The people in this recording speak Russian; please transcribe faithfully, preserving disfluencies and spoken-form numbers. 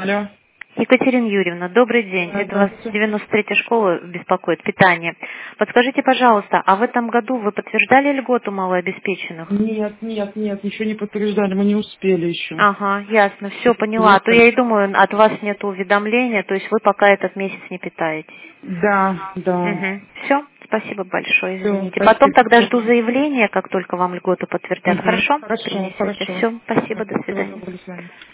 Алло. Екатерина Юрьевна, добрый день. Да, Это вас здравствуйте. девяносто третья школа беспокоит, питание. Подскажите, пожалуйста, а в этом году вы подтверждали льготу малообеспеченных? Нет, нет, нет, еще не подтверждали, мы не успели еще. Ага, ясно, все поняла. А то я и Есть. думаю, от вас нет уведомления, то есть вы пока этот месяц не питаетесь. Да, да. Угу. Все, спасибо большое, Все, извините. Потом спасибо. тогда жду заявление, как только вам льготу подтвердят. Угу. Хорошо? Хорошо, Принесете. хорошо. Все, спасибо, до Всего свидания. доброго, до свидания.